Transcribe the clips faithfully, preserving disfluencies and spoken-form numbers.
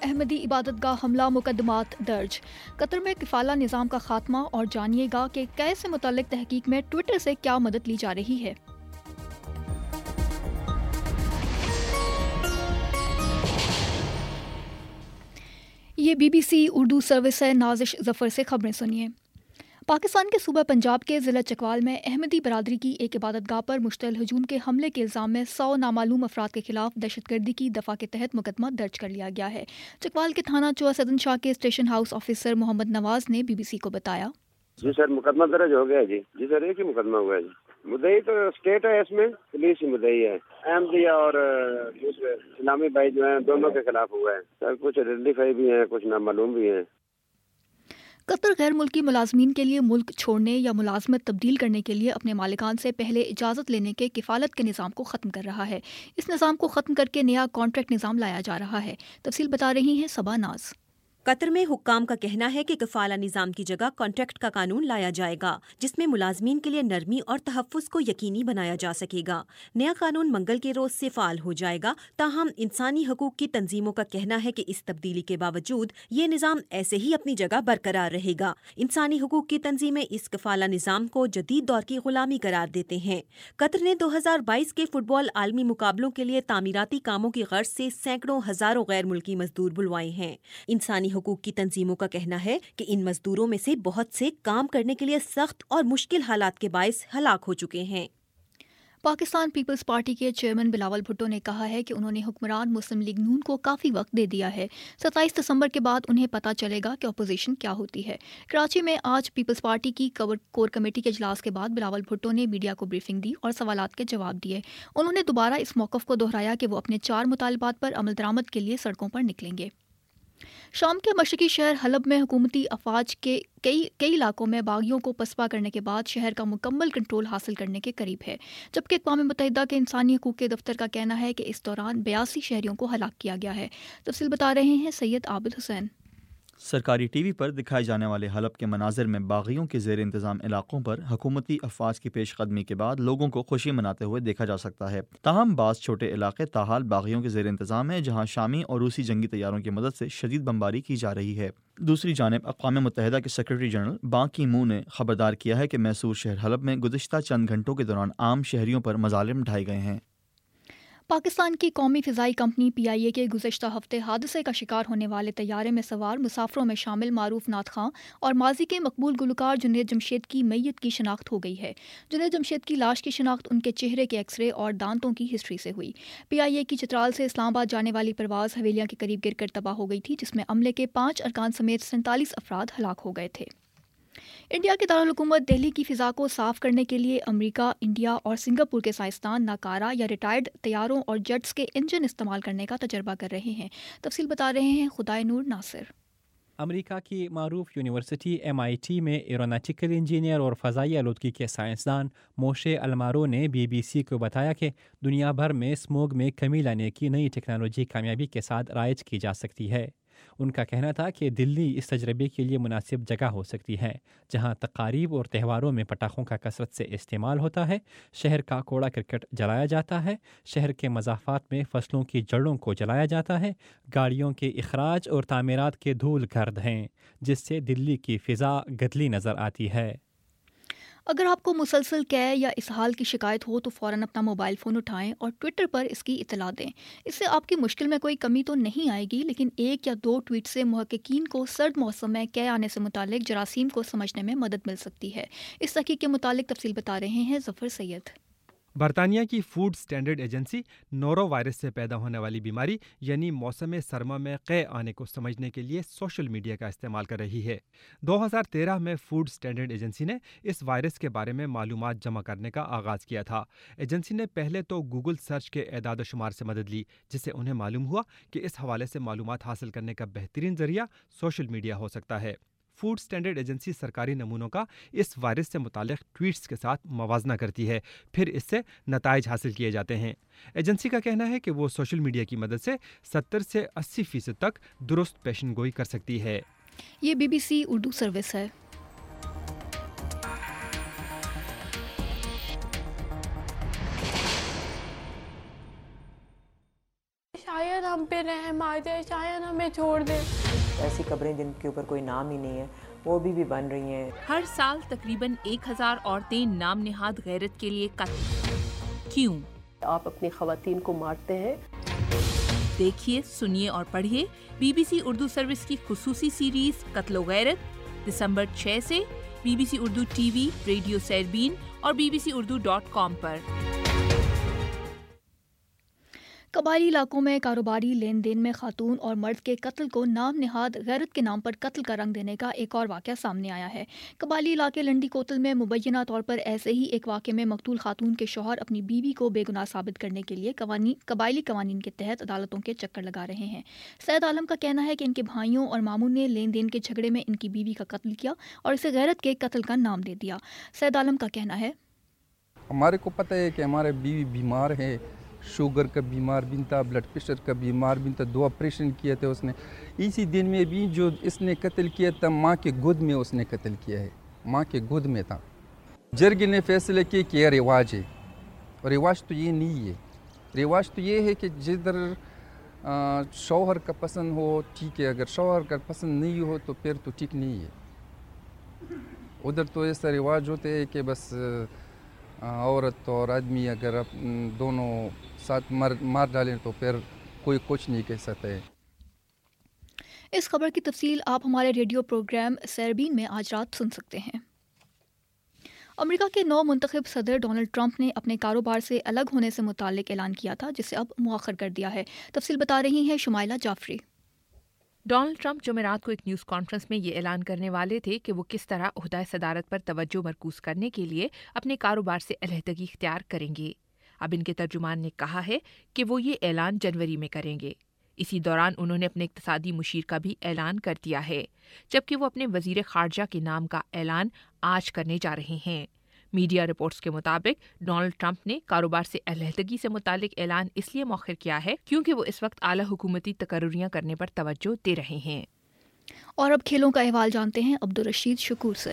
احمدی عبادت گاہ حملہ مقدمات درج۔ قطر میں کفالہ نظام کا خاتمہ اور جانیے گا کہ کیس سے متعلق تحقیق میں ٹویٹر سے کیا مدد لی جا رہی ہے۔ یہ B B C Urdu service ہے، نازش ظفر سے خبریں سنیے۔ پاکستان کے صوبہ پنجاب کے ضلع چکوال میں احمدی برادری کی ایک عبادت گاہ پر مشتعل ہجوم کے حملے کے الزام میں سو نامعلوم افراد کے خلاف دہشت گردی کی دفعہ کے تحت مقدمہ درج کر لیا گیا ہے۔ چکوال کے تھانہ چوہا سدن شاہ کے station house officer Muhammad Nawaz نے بی بی سی کو بتایا۔ جی سر، مقدمہ درج ہو گیا جی جی سر ایک ہی مقدمہ ہوا ہے جی۔ مدعی تو اسٹیٹ ہے، اس میں پولیس ہی مدعی ہے۔ احمدیہ اور دوسرے اسلامی بھائی جو ہیں دونوں کے خلاف ہوا ہے سر۔ کچھ آئیڈینٹیفائی بھی ہیں، کچھ نامعلوم بھی ہیں۔ قطر غیر ملکی ملازمین کے لیے ملک چھوڑنے یا ملازمت تبدیل کرنے کے لیے اپنے مالکان سے پہلے اجازت لینے کے کفالت کے نظام کو ختم کر رہا ہے۔ اس نظام کو ختم کر کے نیا کانٹریکٹ نظام لایا جا رہا ہے۔ تفصیل بتا رہی ہیں صبا ناز۔ قطر میں حکام کا کہنا ہے کہ کفالہ نظام کی جگہ کانٹریکٹ کا قانون لایا جائے گا، جس میں ملازمین کے لیے نرمی اور تحفظ کو یقینی بنایا جا سکے گا۔ نیا قانون منگل کے روز سے فعال ہو جائے گا، تاہم انسانی حقوق کی تنظیموں کا کہنا ہے کہ اس تبدیلی کے باوجود یہ نظام ایسے ہی اپنی جگہ برقرار رہے گا۔ انسانی حقوق کی تنظیمیں اس کفالہ نظام کو جدید دور کی غلامی قرار دیتے ہیں۔ قطر نے دو ہزار بائیس کے فٹ بال عالمی مقابلوں کے لیے تعمیراتی کاموں کی غرض سے سینکڑوں ہزاروں غیر ملکی مزدور بلوائے ہیں۔ انسانی حقوق کی تنظیموں کا کہنا ہے کہ ان مزدوروں میں سے بہت سے کام کرنے کے لیے سخت اور مشکل حالات کے باعث ہلاک ہو چکے ہیں۔ پاکستان پیپلز پارٹی کے چیئرمین بلاول بھٹو نے کہا ہے کہ انہوں نے حکمران مسلم لیگ نون کو کافی وقت دے دیا ہے۔ ستائیس دسمبر کے بعد انہیں پتہ چلے گا کہ اپوزیشن کیا ہوتی ہے۔ کراچی میں آج پیپلز پارٹی کی کور کمیٹی کے اجلاس کے بعد بلاول بھٹو نے میڈیا کو بریفنگ دی اور سوالات کے جواب دیے۔ انہوں نے دوبارہ اس موقف کو دہرایا کہ وہ اپنے چار مطالبات پر عمل درآمد کے لیے سڑکوں پر نکلیں گے۔ شام کے مشرقی شہر حلب میں حکومتی افواج کے کئی کئی علاقوں میں باغیوں کو پسپا کرنے کے بعد شہر کا مکمل کنٹرول حاصل کرنے کے قریب ہے، جبکہ اقوام متحدہ کے انسانی حقوق کے دفتر کا کہنا ہے کہ اس دوران بیاسی شہریوں کو ہلاک کیا گیا ہے۔ تفصیل بتا رہے ہیں سید عابد حسین۔ سرکاری ٹی وی پر دکھائے جانے والے حلب کے مناظر میں باغیوں کے زیر انتظام علاقوں پر حکومتی افواج کی پیش قدمی کے بعد لوگوں کو خوشی مناتے ہوئے دیکھا جا سکتا ہے۔ تاہم بعض چھوٹے علاقے تاحال باغیوں کے زیر انتظام ہیں، جہاں شامی اور روسی جنگی طیاروں کی مدد سے شدید بمباری کی جا رہی ہے۔ دوسری جانب اقوام متحدہ کے سیکرٹری جنرل بان کی مون نے خبردار کیا ہے کہ محصور شہر حلب میں گزشتہ چند گھنٹوں کے دوران عام شہریوں پر مظالم ڈھائے گئے ہیں۔ پاکستان کی قومی فضائی کمپنی پی آئی اے کے گزشتہ ہفتے حادثے کا شکار ہونے والے طیارے میں سوار مسافروں میں شامل معروف نعت خواں اور ماضی کے مقبول گلوکار جنید جمشید کی میت کی شناخت ہو گئی ہے۔ جنید جمشید کی لاش کی شناخت ان کے چہرے کے ایکس رے اور دانتوں کی ہسٹری سے ہوئی۔ پی آئی اے کی چترال سے اسلام آباد جانے والی پرواز حویلیاں کے قریب گر کر تباہ ہو گئی تھی، جس میں عملے کے پانچ ارکان سمیت سینتالیس افراد ہلاک ہو گئے تھے۔ انڈیا کے دارالحکومت دہلی کی فضا کو صاف کرنے کے لیے امریکہ، انڈیا اور سنگاپور کے سائنسدان ناکارہ یا ریٹائرڈ طیاروں اور جیٹس کے انجن استعمال کرنے کا تجربہ کر رہے ہیں۔ تفصیل بتا رہے ہیں خدائے نور ناصر۔ امریکہ کی معروف یونیورسٹی ایم آئی ٹی میں ایروناٹیکل انجینئر اور فضائی آلودگی کے سائنسدان موشے المارو نے بی بی سی کو بتایا کہ دنیا بھر میں اسموگ میں کمی لانے کی نئی ٹیکنالوجی کامیابی کے ساتھ رائج کی جا سکتی ہے۔ ان کا کہنا تھا کہ دلی اس تجربے کے لیے مناسب جگہ ہو سکتی ہے، جہاں تقاریب اور تہواروں میں پٹاخوں کا کثرت سے استعمال ہوتا ہے، شہر کا کوڑا کرکٹ جلایا جاتا ہے، شہر کے مضافات میں فصلوں کی جڑوں کو جلایا جاتا ہے، گاڑیوں کے اخراج اور تعمیرات کے دھول گرد ہیں، جس سے دلی کی فضا گدلی نظر آتی ہے۔ اگر آپ کو مسلسل قے یا اسہال کی شکایت ہو تو فوراً اپنا موبائل فون اٹھائیں اور ٹویٹر پر اس کی اطلاع دیں۔ اس سے آپ کی مشکل میں کوئی کمی تو نہیں آئے گی، لیکن ایک یا دو ٹویٹ سے محققین کو سرد موسم میں قے آنے سے متعلق جراثیم کو سمجھنے میں مدد مل سکتی ہے۔ اس تحقیق کے متعلق تفصیل بتا رہے ہیں ظفر سید۔ برطانیہ کی food standard agency norovirus سے پیدا ہونے والی بیماری یعنی موسم سرما میں قے آنے کو سمجھنے کے لیے سوشل میڈیا کا استعمال کر رہی ہے۔ دو ہزار تیرہ میں فوڈ سٹینڈرڈ ایجنسی نے اس وائرس کے بارے میں معلومات جمع کرنے کا آغاز کیا تھا۔ ایجنسی نے پہلے تو گوگل سرچ کے اعداد و شمار سے مدد لی، جس سے انہیں معلوم ہوا کہ اس حوالے سے معلومات حاصل کرنے کا بہترین ذریعہ سوشل میڈیا ہو سکتا ہے۔ فوڈ سٹینڈرڈ ایجنسی سرکاری نمونوں کا اس وائرس سے متعلق ٹویٹس کے ساتھ موازنہ کرتی ہے، پھر اس سے نتائج حاصل کیے جاتے ہیں۔ ایجنسی کا کہنا ہے کہ وہ سوشل میڈیا کی مدد سے ستر سے اسی فیصد تک درست پیشن گوئی کر سکتی ہے۔ یہ B B C Urdu service ہے۔ شاید ہم پہ رحم آ جائے, شاید ہمیں چھوڑ دے. ایسی قبریں جن کے اوپر کوئی نام ہی نہیں ہے وہ بھی بھی بن رہی ہیں. ہر سال تقریباً ایک ہزار عورتیں نام نہاد غیرت کے لیے قتل. کیوں؟ آپ اپنی خواتین کو مارتے ہیں. دیکھیے, سنیے اور پڑھیے B B C Urdu service کی خصوصی سیریز قتل و غیرت دسمبر چھ سے B B C Urdu T V, radio Sairbeen اور B B C Urdu dot com پر. قبائلی علاقوں میں کاروباری لین دین میں خاتون اور مرد کے قتل کو نام نہاد غیرت کے نام پر قتل کا رنگ دینے کا ایک اور واقعہ سامنے آیا ہے. قبائلی علاقے لنڈی کوتل میں مبینہ طور پر ایسے ہی ایک واقعے میں مقتول خاتون کے شوہر اپنی بیوی کو بے گناہ ثابت کرنے کے لیے قبائلی قوانین کے تحت عدالتوں کے چکر لگا رہے ہیں. سید عالم کا کہنا ہے کہ ان کے بھائیوں اور ماموں نے لین دین کے جھگڑے میں ان کی بیوی کا قتل کیا اور اسے غیرت کے قتل کا نام دے دیا. سید عالم کا کہنا ہے, ہمارے کو پتہ ہے کہ ہمارے بیوی بیمار ہے, شوگر کا بیمار بھی تھا, بلڈ پریشر کا بیمار بھی تھا, دو آپریشن کیے تھے اس نے. اسی دن میں بھی جو اس نے قتل کیا تھا ماں کے گود میں اس نے قتل کیا ہے, ماں کے گود میں تھا. جرگ نے فیصلہ کیا کہ یہ رواج ہے, اور رواج تو یہ نہیں ہے. رواج تو یہ ہے کہ جدھر شوہر کا پسند ہو ٹھیک ہے, اگر شوہر کا پسند نہیں ہو تو پھر تو ٹھیک نہیں ہے. ادھر تو ایسا رواج ہوتے ہے کہ بس عورت اور آدمی اگر دونوں ساتھ مار مار ڈالیں تو پھر کوئی کچھ نہیں کہہ سکتا ہے. اس خبر کی تفصیل آپ ہمارے ریڈیو پروگرام سیربین میں آج رات سن سکتے ہیں. امریکہ کے نو منتخب صدر ڈونلڈ ٹرمپ نے اپنے کاروبار سے الگ ہونے سے متعلق اعلان کیا تھا, جسے اب مؤخر کر دیا ہے. تفصیل بتا رہی ہیں شمائلہ جعفری. ڈونلڈ ٹرمپ جمعرات کو ایک نیوز کانفرنس میں یہ اعلان کرنے والے تھے کہ وہ کس طرح عہدہ صدارت پر توجہ مرکوز کرنے کے لیے اپنے کاروبار سے علیحدگی اختیار کریں گے. اب ان کے ترجمان نے کہا ہے کہ وہ یہ اعلان جنوری میں کریں گے. اسی دوران انہوں نے اپنے اقتصادی مشیر کا بھی اعلان کر دیا ہے, جبکہ وہ اپنے وزیر خارجہ کے نام کا اعلان آج کرنے جا رہے ہیں. میڈیا رپورٹس کے مطابق ڈونلڈ ٹرمپ نے کاروبار سے علیحدگی سے متعلق اعلان اس لیے مؤخر کیا ہے کیونکہ وہ اس وقت اعلیٰ حکومتی تقرریاں کرنے پر توجہ دے رہے ہیں. اور اب کھیلوں کا احوال جانتے ہیں عبدالرشید شکور سے.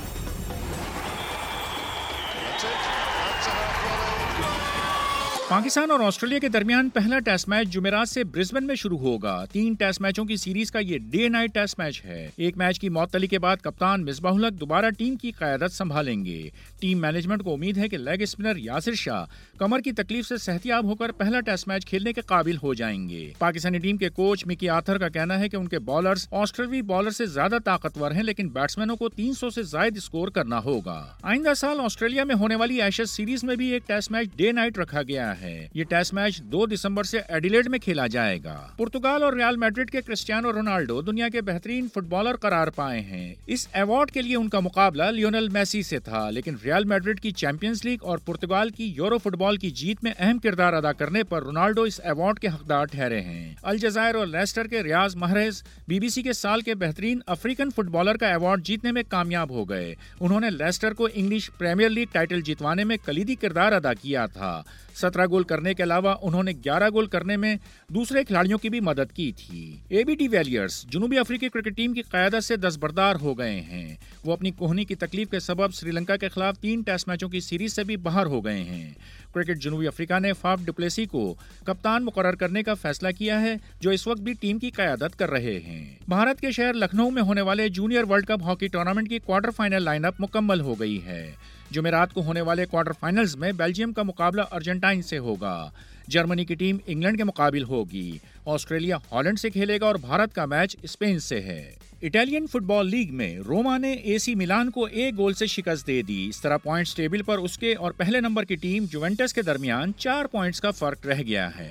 پاکستان اور آسٹریلیا کے درمیان پہلا ٹیسٹ میچ جمعرات سے برسبن میں شروع ہوگا. تین ٹیسٹ میچوں کی سیریز کا یہ ڈے نائٹ ٹیسٹ میچ ہے. ایک میچ کی معطلی کے بعد کپتان مصباح الحق دوبارہ ٹیم کی قیادت سنبھالیں گے. ٹیم مینجمنٹ کو امید ہے کہ لیگ اسپنر یاسر شاہ کمر کی تکلیف سے صحتیاب ہو کر پہلا ٹیسٹ میچ کھیلنے کے قابل ہو جائیں گے. پاکستانی ٹیم کے کوچ مکی آتھر کا کہنا ہے کہ ان کے بالرز آسٹریلوی بالر سے زیادہ طاقتور ہیں, لیکن بیٹسمینوں کو تین سو سے زائد اسکور کرنا ہوگا. آئندہ سال آسٹریلیا میں ہونے والی ایشز سیریز میں بھی ایک ٹیسٹ میچ ڈے نائٹ رکھا گیا ہے. یہ ٹیسٹ میچ دو دسمبر سے ایڈیلیڈ میں کھیلا جائے گا. پرتگال اور ریال میڈرڈ کے کرسٹیانو رونالڈو دنیا کے بہترین فٹ بالر قرار پائے ہیں. اس ایوارڈ کے لیے ان کا مقابلہ لیونل میسی سے تھا, لیکن ریال میڈرڈ کی چیمپئنز لیگ اور پرتگال کی یورو فٹ بال کی جیت میں اہم کردار ادا کرنے پر رونالڈو اس ایوارڈ کے حقدار ٹھہرے ہیں. الجزائر اور لیسٹر کے ریاض محرز بی بی سی کے سال کے بہترین افریقن فٹ بالر کا ایوارڈ جیتنے میں کامیاب ہو گئے. انہوں نے لیسٹر کو انگلش پریمیئر لیگ ٹائٹل جتوانے میں کلیدی کردار ادا کیا تھا. سترہ گول کرنے کے علاوہ انہوں نے گیارہ گول کرنے میں دوسرے کھلاڑیوں کی بھی مدد کی تھی. اے بی ڈی ویلیئرز جنوبی افریقی کرکٹ ٹیم کی قیادت سے دستبردار ہو گئے ہیں. وہ اپنی کوہنی کی تکلیف کے سبب سری لنکا کے خلاف تین ٹیسٹ میچوں کی سیریز سے بھی باہر ہو گئے ہیں. کرکٹ جنوبی افریقہ نے فاف ڈپلیسی کو کپتان مقرر کرنے کا فیصلہ کیا ہے, جو اس وقت بھی ٹیم کی قیادت کر رہے ہیں. بھارت کے شہر لکھنؤ میں ہونے والے junior world cup hockey tournament کی کوارٹر فائنل لائن اپ مکمل ہو گئی ہے. جمعرات کو ہونے والے کوارٹر فائنلز میں بیلجیم کا مقابلہ ارجنٹائن سے ہوگا. جرمنی کی ٹیم انگلینڈ کے مقابل ہوگی. آسٹریلیا ہالینڈ سے کھیلے گا اور بھارت کا میچ اسپین سے ہے. اٹالین فٹ بال لیگ میں روما نے اے سی میلان کو ایک گول سے شکست دے دی. اس طرح پوائنٹس ٹیبل پر اس کے اور پہلے نمبر کی ٹیم جوونٹس کے درمیان چار پوائنٹس کا فرق رہ گیا ہے.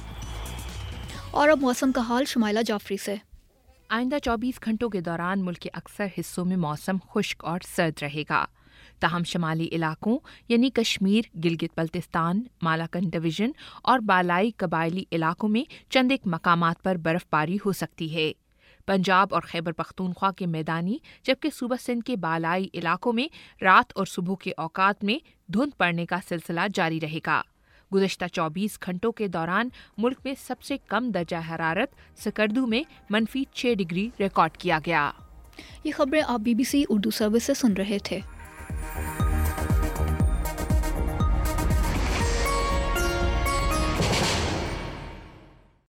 اور اب موسم کا حال شمائلہ جعفری سے. آئندہ چوبیس گھنٹوں کے دوران ملک کے اکثر حصوں میں موسم خشک اور سرد رہے گا. تاہم شمالی علاقوں یعنی کشمیر، گلگت بلتستان، مالاکنڈ ڈویژن اور بالائی قبائلی علاقوں میں چند ایک مقامات پر برف باری ہو سکتی ہے. پنجاب اور خیبر پختونخوا کے میدانی جبکہ صوبہ سندھ کے بالائی علاقوں میں رات اور صبح کے اوقات میں دھند پڑنے کا سلسلہ جاری رہے گا. گزشتہ چوبیس گھنٹوں کے دوران ملک میں سب سے کم درجہ حرارت سکردو میں منفی چھ ڈگری ریکارڈ کیا گیا. یہ خبریں آپ B B C Urdu service سے سن رہے تھے.